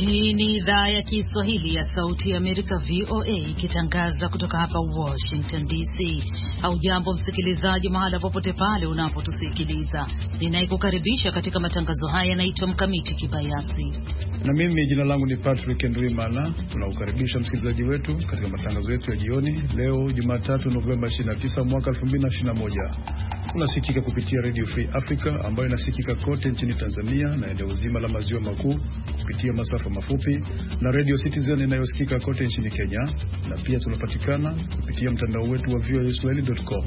Hii ni idhaa ya Kiswahili ya Sauti ya Amerika VOA ikitangaza kutoka hapa Washington DC. Haujambo msikilizaji mahala popote pale unapotusikiliza. Ninayekukaribisha katika matangazo haya naitwa Mkamiti Kibayasi. Na mimi jina langu ni Patrick Ndwimana. Tunaukaribisha msikilizaji wetu katika matangazo yetu ya jioni leo Jumatatu Novemba 29 mwaka 2021. Tunasikika kupitia Radio Free Africa ambayo inasikika kote nchini Tanzania na eneo zima la maziwa makuu kupitia masafa mafupi, na Radio Citizen inayosikika kote nchini Kenya, na pia tunapatikana kupitia mtandao wetu wa voaswahili.com.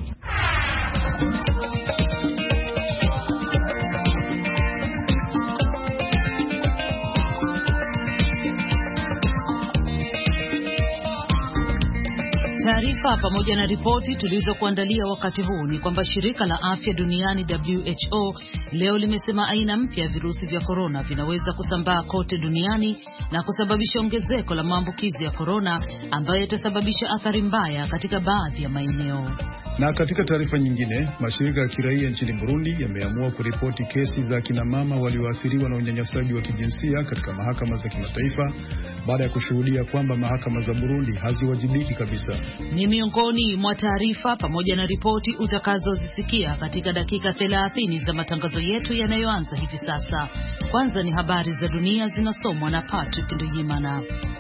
Taarifa pamoja na ripoti tulizokuandalia wakati huu ni kwamba shirika la afya duniani WHO leo limesema aina mpya ya virusi vya korona vinaweza kusambaa kote duniani na kusababisha ongezeko la maambukizi ya korona ambayo yatasababisha athari mbaya katika baadhi ya maeneo. Na katika taarifa nyingine, mashirika ya kiraia nchini Burundi yameamua kuripoti kesi za kina mama walioathiriwa na unyanyasaji wa kijinsia katika mahakama za kimataifa baada ya kushuhudia kwamba mahakama za Burundi haziwajibiki kabisa. Ni miongoni mwa taarifa pamoja na ripoti utakazozisikia katika dakika 30 za matangazo yetu yanayoanza hivi sasa. Kwanza ni habari za dunia zinasomwa na Patrick Ndwimana.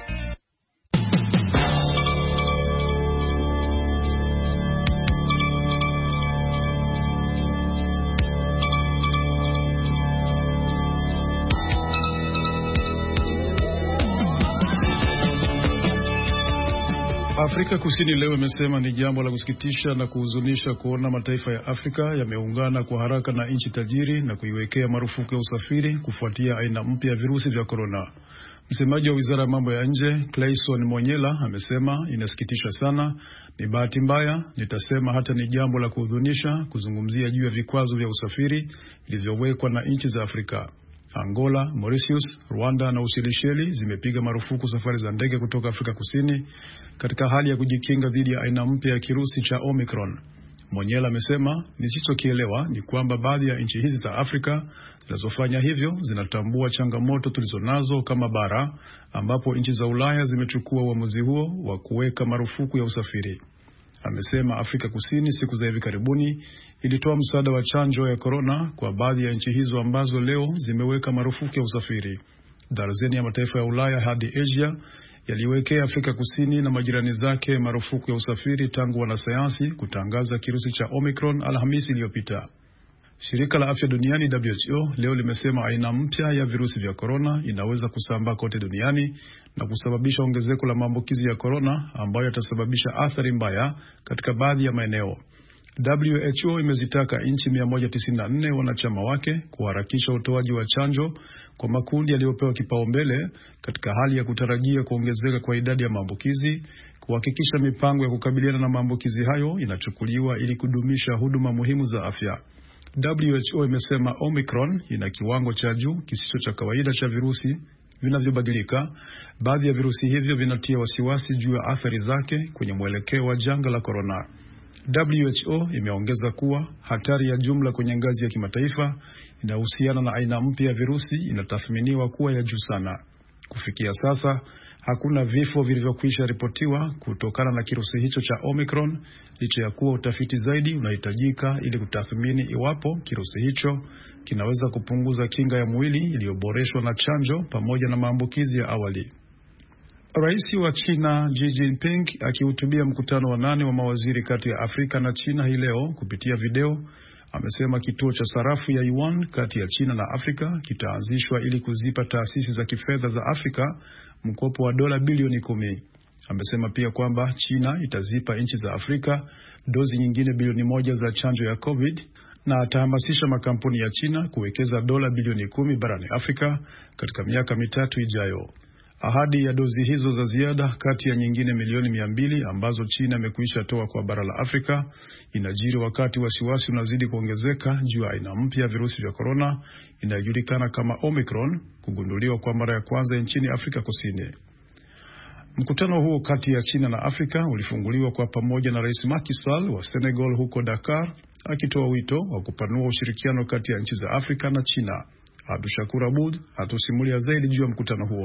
Afrika Kusini leo imesema ni jambo la kusikitisha na kuhuzunisha kuona mataifa ya Afrika yameungana kwa haraka na nchi tajiri na kuiwekea marufuku ya usafiri kufuatia aina mpya ya virusi vya korona. Msemaji wa Wizara ya Mambo ya Nje, Clayson Monyela, amesema inasikitisha sana, ni bahati mbaya, nitasema hata ni jambo la kuhuzunisha kuzungumzia juu ya vikwazo vya usafiri vilivyowekwa na nchi za Afrika. Angola, Mauritius, Rwanda na Ushelisheli zimepiga marufuku safari za ndege kutoka Afrika Kusini katika hali ya kujikinga dhidi ya aina mpya ya kirusi cha Omicron. Monyela amesema nisichokielewa ni kwamba baadhi ya nchi hizi za Afrika zinazofanya hivyo zinatambua changamoto tulizonazo kama bara, ambapo nchi za Ulaya zimechukua uamuzi huo wa kuweka marufuku ya usafiri. Amesema Afrika Kusini siku za hivi karibuni ilitoa msaada wa chanjo ya korona kwa baadhi ya nchi hizo ambazo leo zimeweka marufuku ya usafiri. Darzeni ya mataifa ya Ulaya hadi Asia yaliwekea Afrika Kusini na majirani zake marufuku ya usafiri tangu wanasayansi kutangaza kirusi cha Omicron Alhamisi iliyopita. Shirika la Afya Duniani WHO leo limesema aina mpya ya virusi vya korona inaweza kusambaa kote duniani na kusababisha ongezeko la maambukizi ya korona ambayo yatasababisha athari mbaya katika baadhi ya maeneo. WHO imezitaka nchi 194 wanachama wake kuharakisha utoaji wa chanjo kwa makundi yaliyopewa kipaumbele katika hali ya kutarajia kuongezeka kwa idadi ya maambukizi, kuhakikisha mipango ya kukabiliana na maambukizi hayo inachukuliwa ili kudumisha huduma muhimu za afya. WHO imesema Omicron ina kiwango cha juu kisicho cha kawaida cha virusi vinavyobadilika. Baadhi ya virusi hivyo vinatia wasiwasi juu ya athari zake kwenye mwelekeo wa janga la korona. WHO imeongeza kuwa hatari ya jumla kwenye ngazi ya kimataifa inahusiana na aina mpya ya virusi inatathminiwa kuwa ya juu sana. Kufikia sasa, hakuna vifo vilivyokwisha ripotiwa kutokana na kirusi hicho cha Omicron, licha ya kuwa utafiti zaidi unahitajika ili kutathmini iwapo kirusi hicho kinaweza kupunguza kinga ya mwili iliyoboreshwa na chanjo pamoja na maambukizi ya awali. Rais wa China Xi Jinping akihutubia mkutano wa 8 wa mawaziri kati ya Afrika na China hii leo kupitia video, amesema kituo cha sarafu ya yuan kati ya China na Afrika kitaanzishwa ili kuzipa taasisi za kifedha za Afrika mkopo wa dola bilioni 10. Amesema pia kwamba China itazipa nchi za Afrika dozi nyingine bilioni 1 za chanjo ya COVID na atahamasisha makampuni ya China kuwekeza dola bilioni 10 barani Afrika katika miaka 3 ijayo. Ahadi ya dozi hizo za ziada kati ya nyingine milioni 200 ambazo China imekwisha toa kwa bara la Afrika inajiri wakati wasiwasi unazidi kuongezeka juu ya aina mpya ya virusi vya korona inayojulikana kama Omicron kugunduliwa kwa mara ya kwanza nchini Afrika Kusini. Mkutano huo kati ya China na Afrika ulifunguliwa kwa pamoja na Rais Macky Sall wa Senegal huko Dakar, akitoa wito wa kupanua ushirikiano kati ya nchi za Afrika na China. Abdushakur Abud atusimulia zaidi juu ya mkutano huo.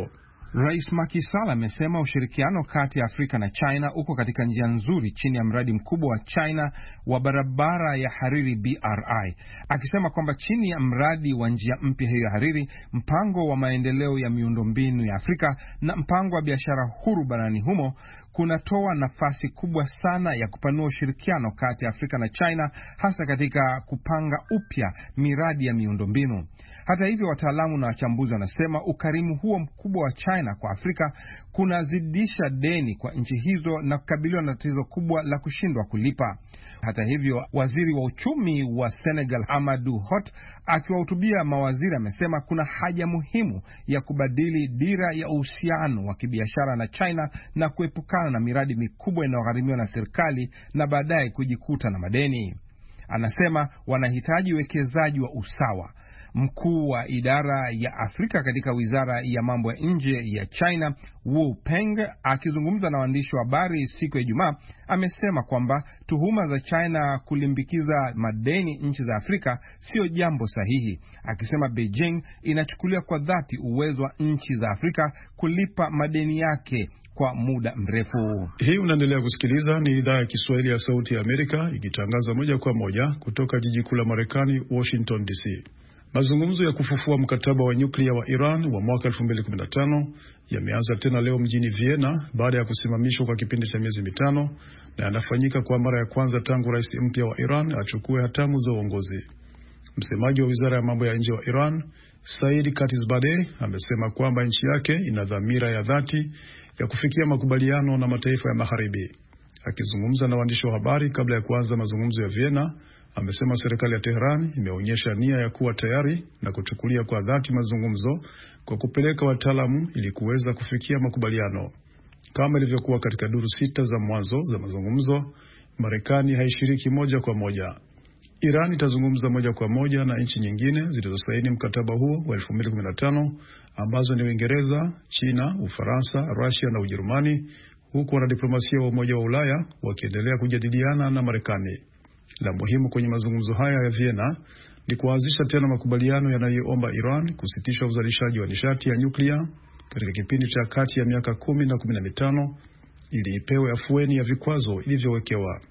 Rais Macky Sall amesema ushirikiano kati ya Afrika na China uko katika njia nzuri chini ya mradi mkubwa wa China wa barabara ya Hariri BRI, akisema kwamba chini ya mradi wa njia mpya hiyo ya Hariri, mpango wa maendeleo ya miundombinu ya Afrika na mpango wa biashara huru barani humo kunatoa nafasi kubwa sana ya kupanua ushirikiano kati ya Afrika na China, hasa katika kupanga upya miradi ya miundombinu. Hata hivyo, wataalamu na wachambuzi wanasema ukarimu huo mkubwa wa China kwa Afrika kunazidisha deni kwa nchi hizo na kukabiliwa na tatizo kubwa la kushindwa kulipa. Hata hivyo, waziri wa uchumi wa Senegal Amadou Hott akiwahutubia mawaziri amesema kuna haja muhimu ya kubadili dira ya uhusiano wa kibiashara na China na kuepukana na miradi mikubwa inayogharimiwa na serikali na baadaye kujikuta na madeni. Anasema wanahitaji uwekezaji wa usawa. Mkuu wa idara ya Afrika katika wizara ya mambo ya nje ya China, Wu Peng, akizungumza na waandishi wa habari siku ya Ijumaa, amesema kwamba tuhuma za China kulimbikiza madeni nchi za Afrika sio jambo sahihi, akisema Beijing inachukulia kwa dhati uwezo wa nchi za Afrika kulipa madeni yake kwa muda mrefu. Hii unaendelea kusikiliza, ni idhaa ya Kiswahili ya Sauti ya Amerika ikitangaza moja kwa moja kutoka jiji kuu la Marekani, Washington DC. Mazungumzo ya kufufua mkataba wa nyuklia wa Iran wa mwaka 2015 yameanza tena leo mjini Vienna baada ya kusimamishwa kwa kipindi cha miezi mitano, na yanafanyika kwa mara ya kwanza tangu rais mpya wa Iran achukue hatamu za uongozi. Msemaji wa Wizara ya Mambo ya Nje wa Iran, Said Khatibzadeh, amesema kwamba nchi yake ina dhamira ya dhati ya kufikia makubaliano na mataifa ya Magharibi. Akizungumza na waandishi wa habari kabla ya kuanza mazungumzo ya Vienna, amesema serikali ya Tehran imeonyesha nia ya kuwa tayari na kuchukulia kwa dhati mazungumzo kwa kupeleka wataalamu ili kuweza kufikia makubaliano. Kama ilivyokuwa katika duru 6 za mwanzo za mazungumzo, Marekani haishiriki moja kwa moja. Iran itazungumza moja kwa moja na nchi nyingine zilizosaini mkataba huo wa 2015 ambazo ni Uingereza, China, Ufaransa, Russia na Ujerumani, huku wanadiplomasia wa Umoja wa Ulaya wakiendelea kujadiliana na Marekani. La muhimu kwenye mazungumzo haya ya Vienna ni kuanzisha tena makubaliano yanayoomba Iran kusitisha uzalishaji wa nishati ya nyuklia katika kipindi cha kati ya miaka 10 na 15 ili ipewe afueni ya vikwazo ilivyowekewa.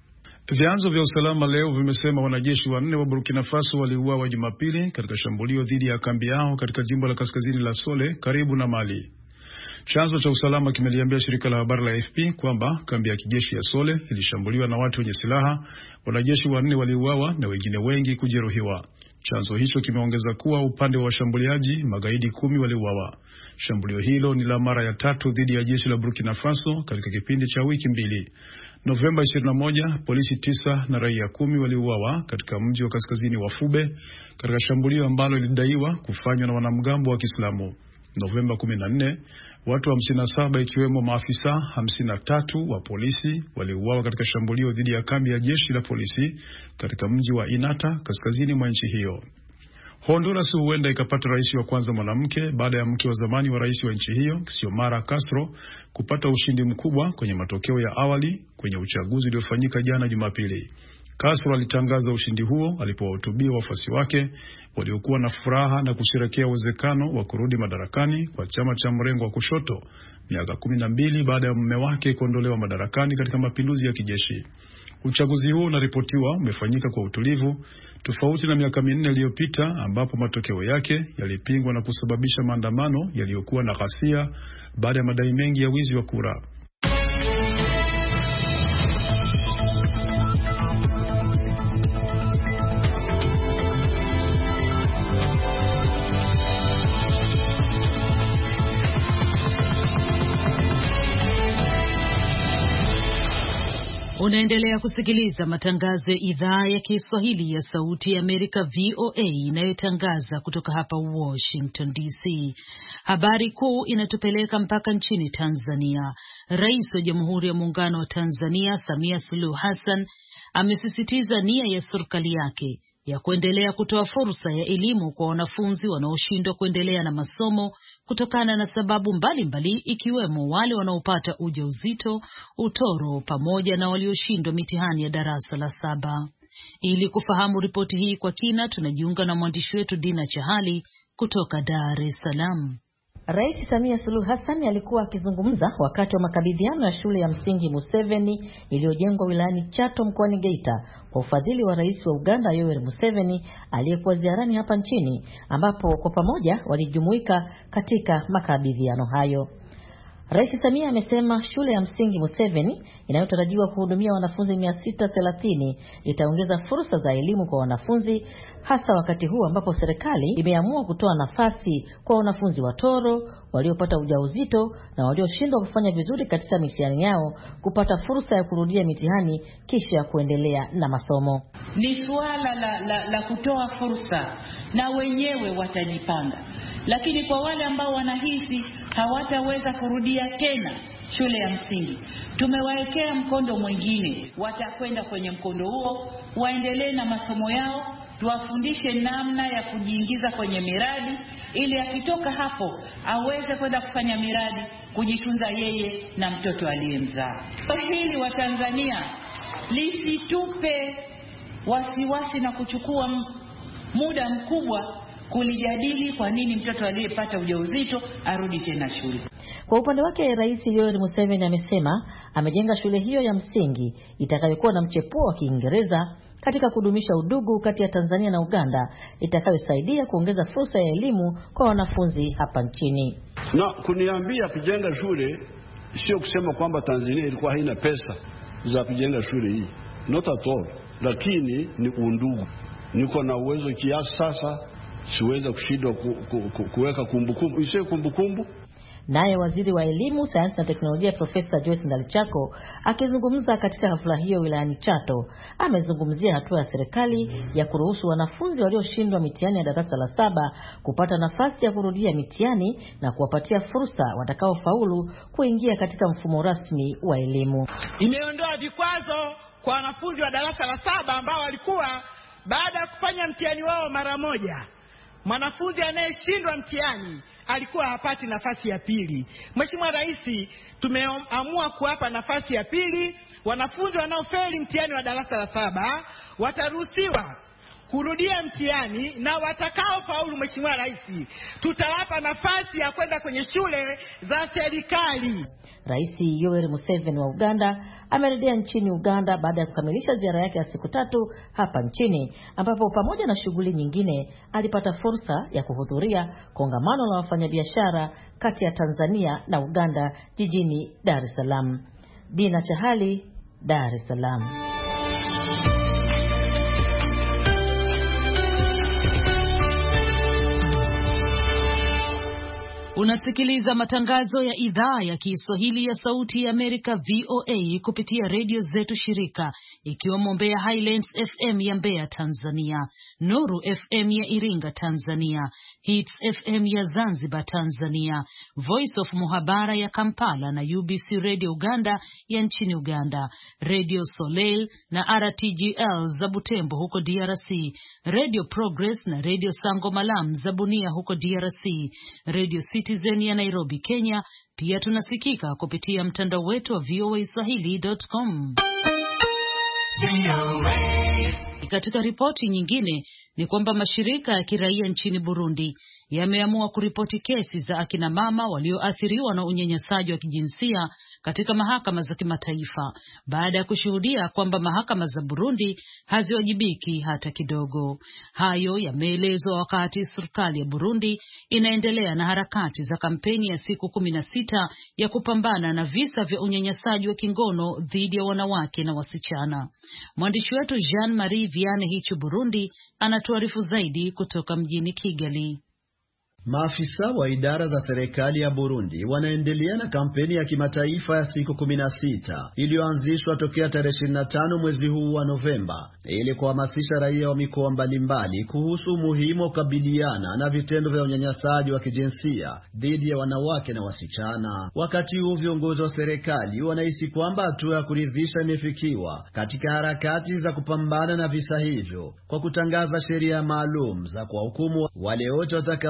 Vyanzo vya usalama leo vimesema wanajeshi 4 wa Burkina Faso waliuawa Jumapili katika shambulio dhidi ya kambi yao katika jimbo la kaskazini la Sole karibu na Mali. Chanzo cha usalama kimeliambia shirika la habari la AFP kwamba kambi ya kijeshi ya Sole ilishambuliwa na watu wenye silaha, wanajeshi 4 waliuawa na wengine wengi kujeruhiwa. Chanzo hicho kimeongeza kuwa upande wa washambuliaji magaidi 10 waliuawa. Shambulio hilo ni la mara ya 3 dhidi ya jeshi la Burkina Faso katika kipindi cha wiki 2. Novemba 21, polisi 9 na raia 10 waliuawa katika mji wa kaskazini wa Fube katika shambulio ambalo lilidaiwa kufanywa na wanamgambo wa Kiislamu. Novemba 14, watu 57 ikiwemo maafisa 53 wa polisi waliuawa katika shambulio dhidi ya kambi ya jeshi la polisi katika mji wa Inata kaskazini mwa nchi hiyo. Honduras huenda ikapata rais wa kwanza mwanamke baada ya mke wa zamani wa rais wa nchi hiyo, Xiomara Castro, kupata ushindi mkubwa kwenye matokeo ya awali kwenye uchaguzi uliofanyika jana Jumapili. Castro alitangaza ushindi huo alipowahutubia wafuasi wake waliokuwa na furaha na kusherehekea uwezekano wa kurudi madarakani kwa chama cha mrengo wa kushoto miaka 12 baada ya mume wake kuondolewa madarakani katika mapinduzi ya kijeshi. Uchaguzi huo unaripotiwa umefanyika kwa utulivu, tofauti na miaka 4 iliyopita ambapo matokeo yake yalipingwa na kusababisha maandamano yaliyokuwa na ghasia baada ya madai mengi ya wizi wa kura. Unaendelea kusikiliza matangazo ya idhaa ya Kiswahili ya Sauti ya Amerika VOA inayotangaza kutoka hapa Washington DC. Habari kuu inatupeleka mpaka nchini Tanzania. Rais wa Jamhuri ya Muungano wa Tanzania Samia Suluhu Hassan amesisitiza nia ya serikali yake ya kuendelea kutoa fursa ya elimu kwa wanafunzi wanaoshindwa kuendelea na masomo kutokana na sababu mbalimbali ikiwemo wale wanaopata ujauzito, utoro pamoja na walioshindwa mitihani ya darasa la 7. Ili kufahamu ripoti hii kwa kina, tunajiunga na mwandishi wetu Dina Chahali kutoka Dar es Salaam. Rais Samia Suluhu Hassan alikuwa akizungumza wakati wa makabidhiano ya shule ya msingi Museveni iliyojengwa wilayani Chato mkoani Geita kwa ufadhili wa Rais wa Uganda Yoweri Museveni aliyekuwa ziarani hapa nchini, ambapo kwa pamoja walijumuika katika makabidhiano hayo. Rais Samia amesema shule ya msingi Museveni inayotarajiwa kuhudumia wanafunzi 630 itaongeza fursa za elimu kwa wanafunzi, hasa wakati huu ambapo serikali imeamua kutoa nafasi kwa wanafunzi watoro, waliopata ujauzito na walioshindwa kufanya vizuri katika mitihani yao kupata fursa ya kurudia mitihani kisha kuendelea na masomo. Ni suala la kutoa fursa na wenyewe watajipanga. Lakini kwa wale ambao wanahisi hawataweza kurudia tena shule ya msingi, tumewaekea mkondo mwingine. Watakwenda kwenye mkondo huo, waendelee na masomo yao, tuwafundishe namna ya kujiingiza kwenye miradi ili akitoka hapo aweze kwenda kufanya miradi, kujitunza yeye na mtoto aliyemzaa. Hili wa Tanzania lisitupe wasiwasi na kuchukua muda mkubwa kulijadili kwa nini mtoto aliyepata ujauzito arudi tena shule. Kwa upande wake, Rais Yoweri Museveni amesema amejenga shule hiyo ya msingi itakayokuwa na mchepuo wa Kiingereza katika kudumisha udugu kati ya Tanzania na Uganda, itakayosaidia kuongeza fursa ya elimu kwa wanafunzi hapa nchini. Na kuniambia kujenga shule sio kusema kwamba Tanzania ilikuwa haina pesa za kujenga shule hii. Not at all. Lakini ni undugu. Niko na uwezo kiasi sasa siweza kushindwa kuweka kumbukumbu. Isiwe kumbukumbu. Naye Waziri wa Elimu, Sayansi na Teknolojia Profesa Joyce Ndalichako akizungumza katika hafla hiyo wilayani Chato, amezungumzia hatua ya serikali ya kuruhusu wanafunzi walioshindwa mitihani ya darasa la 7 kupata nafasi ya kurudia mitihani na kuwapatia fursa watakaofaulu kuingia katika mfumo rasmi wa elimu. Imeondoa vikwazo kwa wanafunzi wa darasa la 7 ambao walikuwa baada ya kufanya mtihani wao mara moja, mwanafunzi anayeshindwa mtihani alikuwa hapati nafasi ya pili. Mheshimiwa Rais, tumeamua kuwapa nafasi ya pili. Wanafunzi wanaofeli mtihani wa darasa la 7 wataruhusiwa kurudia mtihani, na watakao faulu, Mheshimiwa Rais, tutawapa nafasi ya kwenda kwenye shule za serikali. Rais Yoweri Museveni wa Uganda amerejea nchini Uganda baada ya kukamilisha ziara yake ya siku 3 hapa nchini, ambapo pamoja na shughuli nyingine alipata fursa ya kuhudhuria kongamano la wafanyabiashara kati ya Tanzania na Uganda jijini Dar es Salaam. Dina Chahali, Dar es Salaam. Unasikiliza matangazo ya idhaa ya Kiswahili ya Sauti ya Amerika VOA kupitia redio zetu shirika, ikiwemo Mbeya Highlands FM ya Mbeya Tanzania, Nuru FM ya Iringa Tanzania, Hits FM ya Zanzibar Tanzania, Voice of Muhabara ya Kampala na UBC Radio Uganda ya nchini Uganda, Radio Soleil na RTGL za Butembo huko DRC, Radio Progress na Radio Sango Malam za Bunia huko DRC, Radio Citizen ya Nairobi, Kenya. Pia tunasikika kupitia mtandao wetu wa voaswahili.com. Katika ripoti nyingine ni kwamba mashirika ya kiraia nchini Burundi yameamua kuripoti kesi za akina mama walioathiriwa na unyanyasaji wa kijinsia katika mahakama za kimataifa baada ya kushuhudia kwamba mahakama za Burundi haziwajibiki hata kidogo. Hayo yameelezwa wakati serikali ya Burundi inaendelea na harakati za kampeni ya siku 16 ya kupambana na visa vya unyanyasaji wa kingono dhidi ya wanawake na wasichana. Mwandishi wetu Jean-Marie Vianney hicho Burundi anatuarifu zaidi kutoka mjini Kigali. Maafisa wa idara za serikali ya Burundi wanaendelea na kampeni ya kimataifa ya siku 16 iliyoanzishwa tokea tarehe 25 mwezi huu wa Novemba ili kuhamasisha raia wa mikoa mbalimbali kuhusu umuhimu wa kukabiliana na vitendo vya unyanyasaji wa kijinsia dhidi ya wanawake na wasichana. Wakati huu viongozi wa serikali wanahisi kwamba hatua ya kuridhisha imefikiwa katika harakati za kupambana na visa hivyo kwa kutangaza sheria maalum za kuwahukumu wale wote watakaokutwa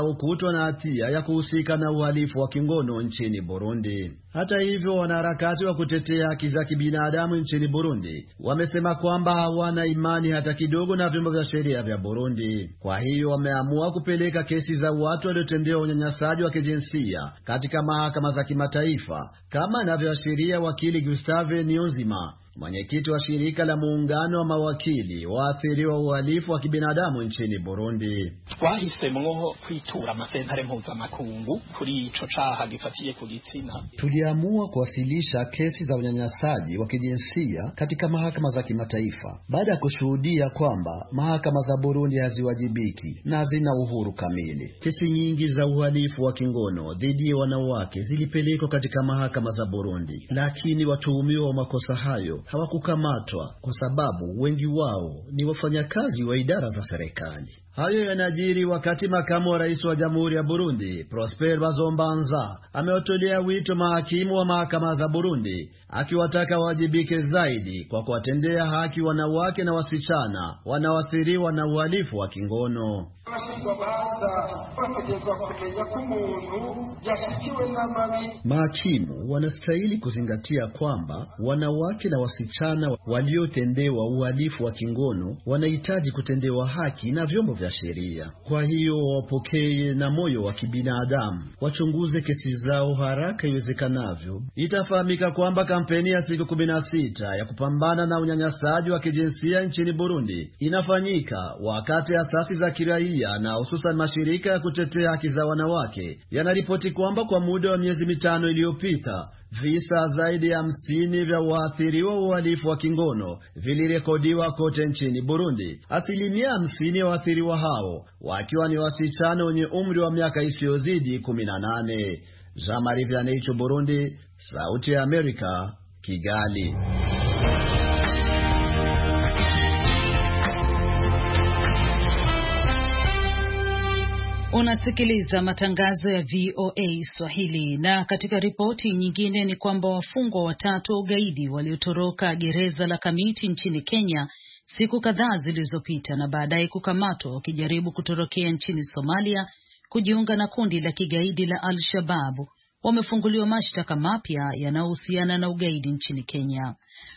wamekutwa na hatia ya kuhusika na uhalifu wa kingono nchini Burundi. Hata hivyo, wanaharakati wa kutetea haki za kibinadamu nchini Burundi wamesema kwamba hawana imani hata kidogo na vyombo vya sheria vya Burundi. Kwa hiyo wameamua kupeleka kesi za watu waliotendewa unyanyasaji wa kijinsia katika mahakama za kimataifa, kama anavyoashiria wakili Gustave Niyonzima, mwenyekiti wa shirika la muungano wa mawakili waathiriwa uhalifu wa kibinadamu nchini Burundi. Twahisemwo kwitura amasentare mpuzamakungu kuri ico caha gifatiye ku gitsina. Tuliamua kuwasilisha kesi za unyanyasaji wa kijinsia katika mahakama za kimataifa baada ya kushuhudia kwamba mahakama za Burundi haziwajibiki na hazina uhuru kamili. Kesi nyingi za uhalifu wa kingono dhidi ya wanawake zilipelekwa katika mahakama za Burundi, lakini watuhumiwa wa makosa hayo hawakukamatwa kwa sababu wengi wao ni wafanyakazi wa idara za serikali. Hayo yanajiri wakati makamu wa rais wa Jamhuri ya Burundi, Prosper Bazombanza, amewatolea wito mahakimu wa mahakama za Burundi akiwataka wajibike zaidi kwa kuwatendea haki wanawake na wasichana wanaoathiriwa na uhalifu wa kingono. Mahakimu wanastahili kuzingatia kwamba wanawake na wasichana waliotendewa uhalifu wa kingono wanahitaji kutendewa haki na vyombo vya sheria. Kwa hiyo wapokee na moyo wa kibinadamu, wachunguze kesi zao haraka iwezekanavyo. Itafahamika kwamba kampeni ya siku 16 ya kupambana na unyanyasaji wa kijinsia nchini Burundi inafanyika wakati asasi za kiraia na hususan mashirika ya kutetea haki za wanawake yanaripoti kwamba kwa muda wa miezi 5 iliyopita visa zaidi ya 50 vya waathiriwa uhalifu wa kingono vilirekodiwa kote nchini Burundi. 50% ya waathiriwa hao wakiwa ni wasichana wenye umri wa miaka isiyozidi 18. Jean-Marie Vianney, Burundi, Sauti ya Amerika, Kigali. Unasikiliza matangazo ya VOA Swahili, na katika ripoti nyingine ni kwamba wafungwa 3 wa ugaidi waliotoroka gereza la Kamiti nchini Kenya siku kadhaa zilizopita na baadaye kukamatwa wakijaribu kutorokea nchini Somalia kujiunga na kundi la kigaidi la Al-Shabaab wamefunguliwa mashtaka mapya yanayohusiana na ugaidi nchini Kenya.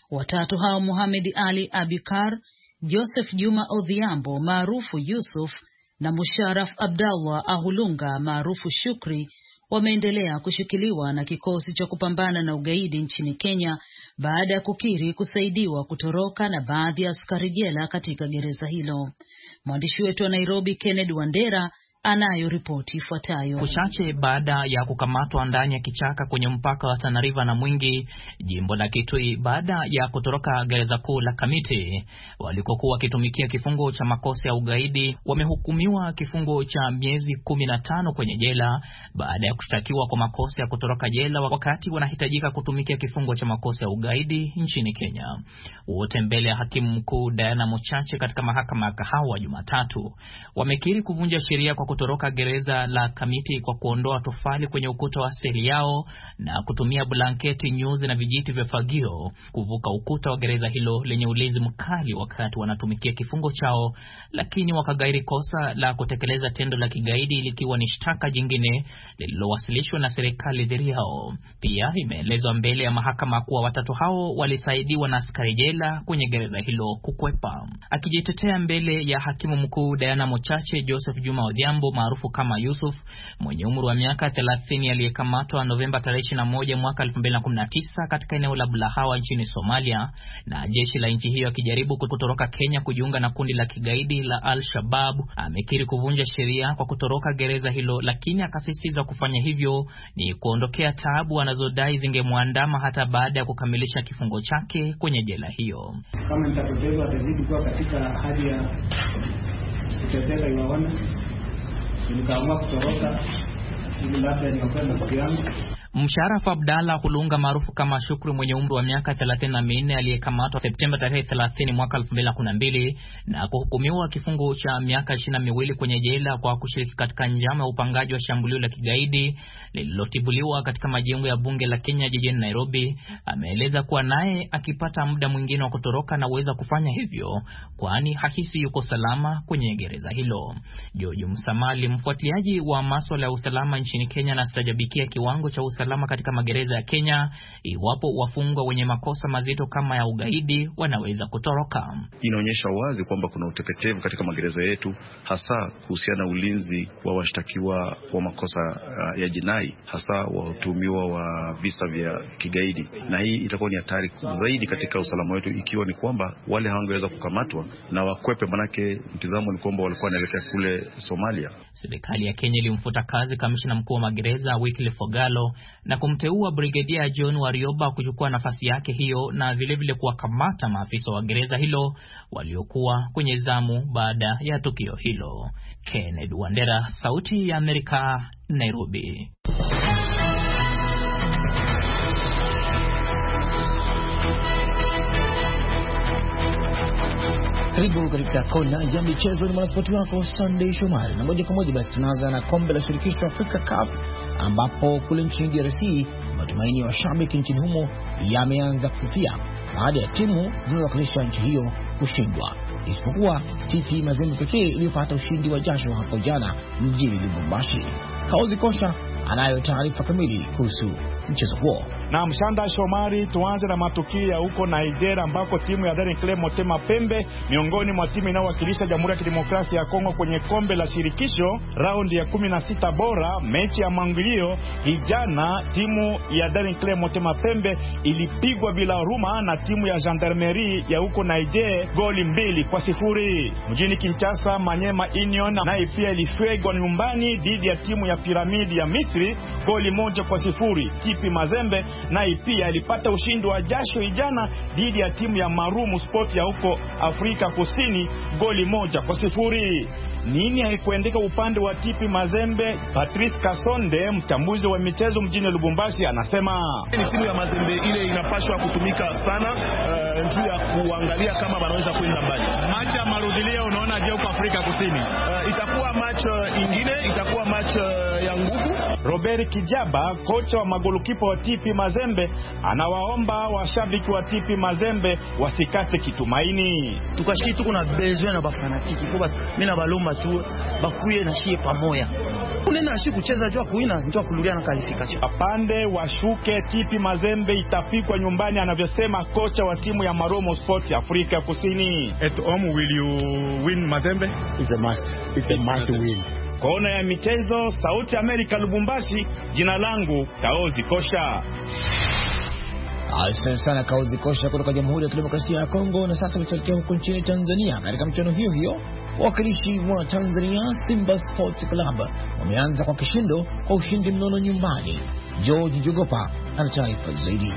3 hao, Mohamed Ali Abikar, Joseph Juma Odhiambo maarufu Yusuf na Musharraf Abdallah Ahulunga maarufu Shukri, wameendelea kushikiliwa na kikosi cha kupambana na ugaidi nchini Kenya baada ya kukiri kusaidiwa kutoroka na baadhi ya askari jela katika gereza hilo. Mwandishi wetu wa Nairobi Kennedy Wandera anayo ripoti ifuatayo. Uchache baada ya kukamatwa ndani ya kichaka kwenye mpaka wa Tana River na Mwingi, jimbo la Kitui, baada ya kutoroka gereza kuu la Kamiti walikokuwa wakitumikia kifungo cha makosa ya ugaidi, wamehukumiwa kifungo cha miezi 15 kwenye jela baada ya kushtakiwa kwa makosa ya kutoroka jela wakati wanahitajika kutumikia kifungo cha makosa ya ugaidi nchini Kenya. Wote mbele ya hakimu mkuu Diana Mochache katika mahakama ya Kahawa Jumatatu wamekiri kuvunja sheria kwa kutoroka gereza la Kamiti kwa kuondoa tofali kwenye ukuta wa seli yao na kutumia blanketi, nyuzi na vijiti vya fagio kuvuka ukuta wa gereza hilo lenye ulinzi mkali wakati wanatumikia kifungo chao, lakini wakagairi kosa la kutekeleza tendo la kigaidi likiwa ni shtaka jingine lililowasilishwa na serikali dhidi yao. Pia imeelezwa mbele ya mahakama kuwa 3 hao walisaidiwa na askari jela kwenye gereza hilo kukwepa. Akijitetea mbele ya hakimu mkuu Diana Mochache, Joseph Juma Odhiambo maarufu kama Yusuf mwenye umri wa miaka 30 aliyekamatwa Novemba 21 mwaka 2019 katika eneo la Bulahawa nchini Somalia na jeshi la nchi hiyo akijaribu kutoroka Kenya kujiunga na kundi la kigaidi la Al-Shabaab, amekiri kuvunja sheria kwa kutoroka gereza hilo, lakini akasisitiza kufanya hivyo ni kuondokea taabu anazodai zingemwandama hata baada ya kukamilisha kifungo chake kwenye jela hiyo. Kama nitapotea atazidi kuwa katika hali ya kutetea iwaona nikaamua kutoroka ili labda nikakwenda nafsi yangu. Msharaf Abdalla Hulunga maarufu kama Shukru mwenye umri wa miaka 34 aliyekamatwa Septemba tarehe 30 mwaka 2012 na kuhukumiwa kifungo cha miaka 22 kwenye jela kwa kushiriki katika njama ya upangaji wa shambulio la kigaidi lililotibuliwa katika majengo ya bunge la Kenya jijini Nairobi, ameeleza kuwa naye akipata muda mwingine wa kutoroka na uweza kufanya hivyo kwani hahisi yuko salama kwenye gereza hilo. George Msamali, mfuatiliaji wa masuala ya usalama nchini Kenya, na stajabikia kiwango cha usalama katika magereza ya Kenya iwapo wafungwa wenye makosa mazito kama ya ugaidi wanaweza kutoroka. Inaonyesha wazi kwamba kuna utepetevu katika magereza yetu, hasa kuhusiana na ulinzi wa washtakiwa wa makosa ya jinai, hasa watuhumiwa wa visa vya kigaidi, na hii itakuwa ni hatari zaidi katika usalama wetu ikiwa ni kwamba wale hawangeweza kukamatwa na wakwepe, manake mtizamo ni kwamba walikuwa wanaelekea kule Somalia. Serikali ya Kenya ilimfuta kazi kamishna mkuu wa magereza Wycliffe Ogalo na kumteua Brigadier John Warioba kuchukua nafasi yake hiyo, na vile kuwakamata maafisa wa gereza hilo waliokuwa kwenye zamu baada ya tukio hilo. Kenneth Wandera, Sauti ya Amerika, Nairobi. Karibu katika kona ya michezo, ni mwanaspoti wako Sunday Shomari, na moja kwa moja basi tunaanza na kombe la shirikisho Afrika CAF, ambapo kule nchini DRC matumaini ya washabiki nchini humo yameanza kufifia baada ya timu zinazowakilisha nchi hiyo kushindwa, isipokuwa TP Mazembe pekee iliyopata ushindi wa jasho hapo jana mjini Lubumbashi. Kaozi Kosha anayo taarifa kamili kuhusu mchezo huo. Na Mshanda Shomari, tuanze na matukio ya huko Nigeria ambako timu ya Daring Club Motema Pembe miongoni mwa timu inayowakilisha Jamhuri ya Kidemokrasia ya Kongo kwenye kombe la shirikisho raundi ya 16 bora, mechi ya mangilio hijana, timu ya Daring Club Motema Pembe ilipigwa bila huruma na timu ya Gendarmerie ya huko Nigeria goli 2-0. Mjini Kinshasa, Manyema Union naye pia ilifegwa nyumbani dhidi ya timu ya Piramidi ya Misri goli 1-0. Tipi Mazembe naye pia ilipata ushindi wa jasho ijana dhidi ya timu ya Marumu Sport ya huko Afrika Kusini goli 1-0. Nini haikuendeka upande wa Tipi Mazembe? Patrice Kasonde, mchambuzi wa michezo mjini Lubumbashi, anasema ni timu ya Mazembe ile inapaswa kutumika sana juu ya kuangalia kama wanaweza kwenda mbali. Match ya marudilio unaona je huko Afrika Kusini? Itakuwa match ingine, itakuwa match ya nguvu. Robert Kijaba, kocha wa magolukipa wa Tipi Mazembe, anawaomba washabiki wa Tipi Mazembe wasikate kitumaini. Tukashiki tuko na besoin na bafanatiki, kwa mimi na balomba tu bakuye na shie pamoja. Unena shi kucheza jua kuina ndio kululia na qualification. Apande washuke, Tipi Mazembe itapikwa nyumbani, anavyosema kocha wa timu ya Maromo Sport ya Afrika Kusini. At home will you win Mazembe? It's a must. It's a must win. Kona ya michezo, Sauti Amerika, Lubumbashi. Jina langu Kaozi Kosha. Asante sana Kaozi Kosha kutoka Jamhuri ya Kidemokrasia ya Kongo. Na sasa tunaelekea huko nchini Tanzania. Katika mchezo hiyo wakilishi wa Tanzania Simba Sports Club wameanza kwa kishindo kwa ushindi mnono nyumbani. George Njogopa ana taarifa zaidi.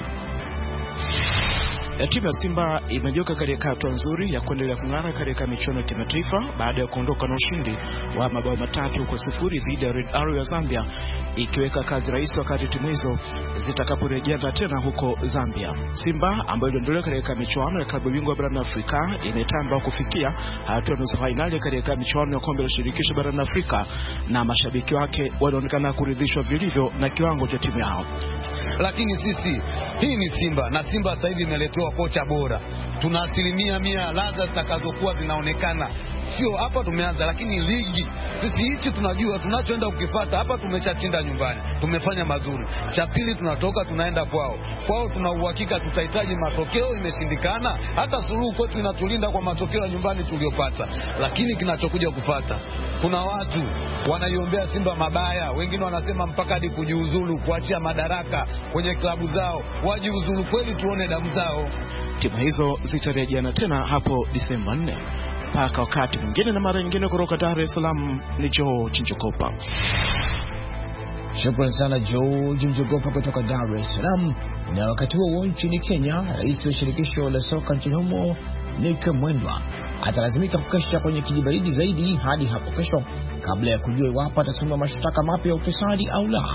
Timu ya Simba imejoka katika hatua nzuri ya kuendelea kung'ara katika michuano ya kimataifa baada ya kuondoka na ushindi wa mabao 3-0 dhidi ya Red Arrow ya Zambia, ikiweka kazi rahisi wakati timu hizo zitakaporejea tena huko Zambia. Simba ambayo iliondolewa katika michuano ya klabu bingwa barani Afrika imetamba kufikia hatua ya nusu finali katika michuano ya kombe la shirikisho barani Afrika, na mashabiki wake wanaonekana kuridhishwa vilivyo na kiwango cha timu yao. Lakini sisi, hii ni Simba, na Simba sasa hivi imeletewa kocha bora. Tuna 100% ladha zitakazokuwa zinaonekana. Sio hapa tumeanza, lakini ligi sisi hichi tunajua tunachoenda kukifuata. Hapa tumeshachinda nyumbani, tumefanya mazuri. Cha pili tunatoka tunaenda kwao tuna uhakika tutahitaji matokeo, imeshindikana. Hata suluhu kwetu inatulinda kwa matokeo ya nyumbani tuliopata. Lakini kinachokuja kufuata, kuna watu wanaiombea Simba mabaya, wengine wanasema mpaka hadi kujiuzulu, kuachia madaraka kwenye klabu zao, wajiuzulu kweli tuone damu zao. Timu hizo zitarejeana tena hapo Disemba 4. Paka wakati mwingine na mara nyingine, kutoka Dar es Salaam ni George Njogopa. Shukrani sana George Njogopa kutoka Dar es Salaam. Na wakati huo nchini Kenya, rais wa shirikisho la soka nchini humo Nick Mwendwa atalazimika kukesha kwenye kijibaridi zaidi hadi hapo kesho kabla ya kujua iwapo atasimama mashtaka mapya ya ufisadi au la.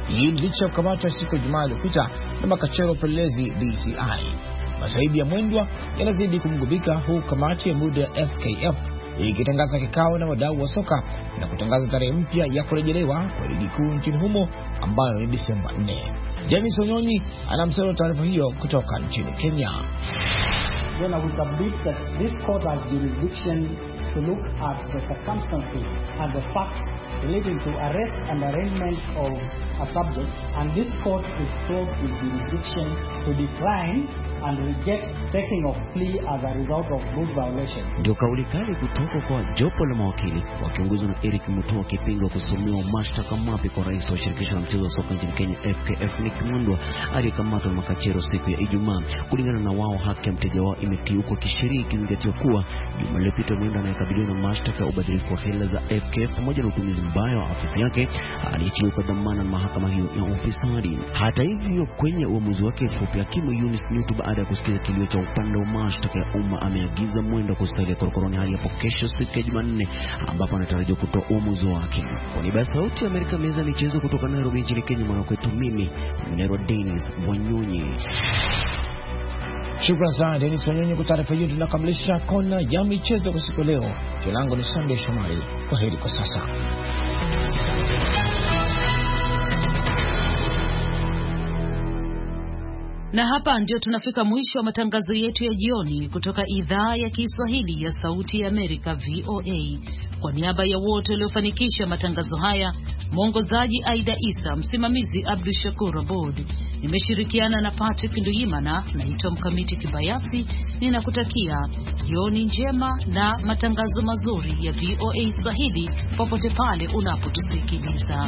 Hii licha ya kukamatwa siku ya Jumaa iliyopita na makachero upelelezi DCI. Masaibu ya Mwendwa yanazidi kumgubika, huku kamati ya muda ya FKF ikitangaza kikao na wadau wa soka na kutangaza tarehe mpya ya kurejelewa kwa ligi kuu nchini humo ambayo ni Disemba 4. James Onyonyi anamsema taarifa hiyo kutoka nchini Kenya. Then I will submit that this court has jurisdiction to look at the circumstances and the facts relating to arrest and arraignment of a subject, and this court is told with jurisdiction to decline and reject taking of plea as a result of good violation. Ndio kauli kali kutoka kwa jopo la mawakili wakiongozwa na Eric Mutua kipinga kusomewa mashtaka mapya kwa rais wa shirikisho la mchezo wa soka nchini Kenya FKF Nick Mwendwa aliyekamatwa na makachero siku ya Ijumaa. Kulingana na wao, haki ya mteja wao imekiukwa kisheria, ikizingatiwa kuwa Juma lililopita Mwendwa anayekabiliwa na mashtaka ya ubadhirifu wa hela za FKF pamoja na utumizi mbaya wa afisi yake aliachiwa kwa dhamana na mahakama hiyo ya ufisadi. Hata hivyo, kwenye uamuzi wake mfupi, hakimu Eunice Newtu baada ya kusikia kilio cha upande wa mashtaka ya umma ameagiza Mwendwa kustahili korokoroni hadi hapo kesho siku ya Jumanne ambapo anatarajiwa kutoa uamuzi wake. Kwa niaba ya Sauti ya Amerika, meza ya michezo kutoka Nairobi nchini Kenya, mwanakwetu mimi Mnero Dennis Wanyonyi. Shukrani sana Dennis Wanyonyi kwa taarifa hiyo. Tunakamilisha kona ya michezo kwa siku leo. Jina langu ni Sunday Shomari. Kwa heri kwa sasa. Na hapa ndio tunafika mwisho wa matangazo yetu ya jioni kutoka idhaa ya Kiswahili ya Sauti ya Amerika VOA. Kwa niaba ya wote waliofanikisha matangazo haya, mwongozaji Aida Isa, msimamizi Abdul Shakur Abod, nimeshirikiana na Patrick Nduyimana. Naitwa Mkamiti Kibayasi, ninakutakia jioni njema na matangazo mazuri ya VOA Swahili popote pale unapotusikiliza.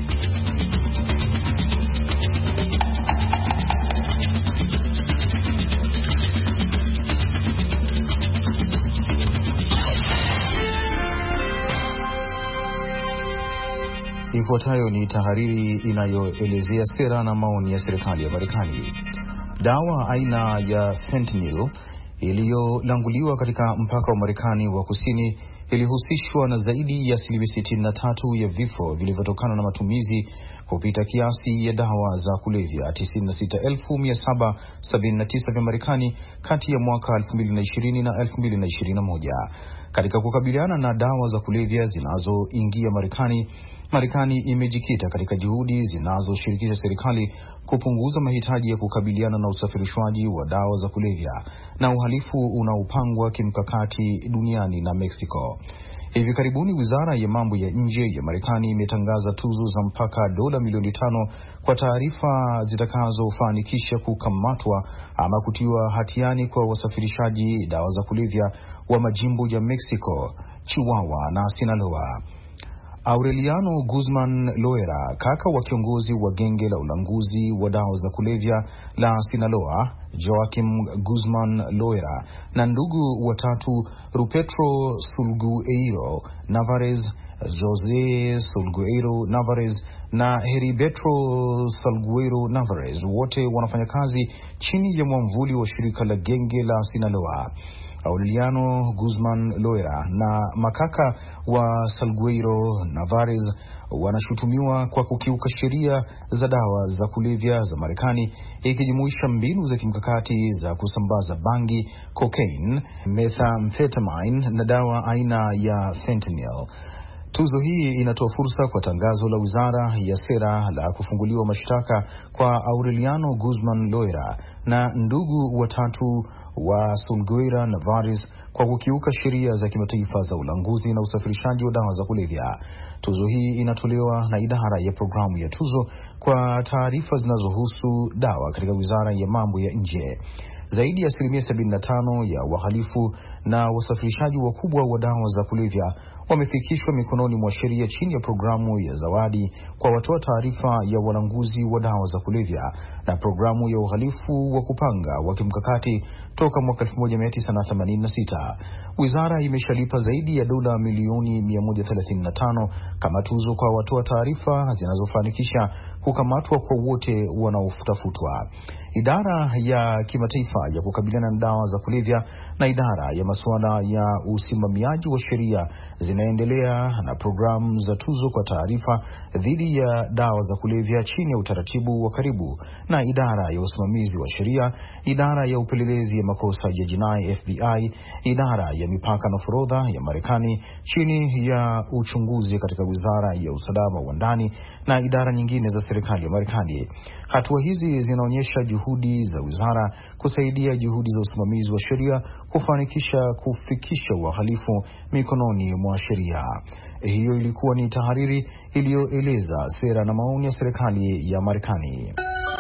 Ifuatayo ni tahariri inayoelezea sera na maoni ya serikali ya Marekani. Dawa aina ya fentanyl iliyolanguliwa katika mpaka wa Marekani wa kusini ilihusishwa na zaidi ya 63% ya vifo vilivyotokana na matumizi kupita kiasi ya dawa za kulevya 96,779 vya Marekani kati ya mwaka 2020 na 2021. Katika kukabiliana na dawa za kulevya zinazoingia Marekani imejikita katika juhudi zinazoshirikisha serikali kupunguza mahitaji ya kukabiliana na usafirishwaji wa dawa za kulevya na uhalifu unaopangwa kimkakati duniani na Mexico. Hivi karibuni Wizara ya Mambo ya Nje ya Marekani imetangaza tuzo za mpaka dola milioni 5 kwa taarifa zitakazofanikisha kukamatwa ama kutiwa hatiani kwa wasafirishaji dawa za kulevya wa majimbo ya Mexico, Chihuahua na Sinaloa. Aureliano Guzman Loera, kaka wa kiongozi wa genge la ulanguzi wa dawa za kulevya la Sinaloa, Joaquim Guzman Loera, na ndugu watatu Rupetro Sulgueiro Navarez, Jose Sulgueiro Navarez na Heriberto Salgueiro Navarez, wote wanafanya kazi chini ya mwamvuli wa shirika la genge la Sinaloa. Aureliano Guzman Loera na makaka wa Salgueiro Navarez wanashutumiwa kwa kukiuka sheria za dawa za kulevya za Marekani, ikijumuisha mbinu za kimkakati za kusambaza bangi, cocaine, methamphetamine na dawa aina ya fentanyl. Tuzo hii inatoa fursa kwa tangazo la Wizara ya Sera la kufunguliwa mashtaka kwa Aureliano Guzman Loera na ndugu watatu wa Sulgueira Navarez kwa kukiuka sheria za kimataifa za ulanguzi na usafirishaji wa dawa za kulevya. Tuzo hii inatolewa na idara ya programu ya tuzo kwa taarifa zinazohusu dawa katika Wizara ya Mambo ya Nje. Zaidi ya 75% ya wahalifu na wasafirishaji wakubwa wa dawa za kulevya wamefikishwa mikononi mwa sheria chini ya programu ya zawadi kwa watoa taarifa ya walanguzi wa dawa za kulevya na programu ya uhalifu wa kupanga wa kimkakati toka mwaka 1986. Wizara imeshalipa zaidi ya dola milioni 135 kama tuzo kwa watoa taarifa zinazofanikisha kukamatwa kwa wote wanaotafutwa. Idara ya kimataifa ya kukabiliana na dawa za kulevya na idara ya masuala ya usimamiaji wa sheria inaendelea na programu za tuzo kwa taarifa dhidi ya dawa za kulevya chini ya utaratibu wa karibu na idara ya usimamizi wa sheria, idara ya upelelezi ya makosa ya jinai FBI, idara ya mipaka na forodha ya Marekani chini ya uchunguzi katika wizara ya usalama wa ndani na idara nyingine za serikali ya Marekani. Hatua hizi zinaonyesha juhudi za wizara kusaidia juhudi za usimamizi wa sheria kufanikisha kufikisha wahalifu mikononi mwa sheria. Hiyo ilikuwa ni tahariri iliyoeleza sera na maoni ya serikali ya Marekani.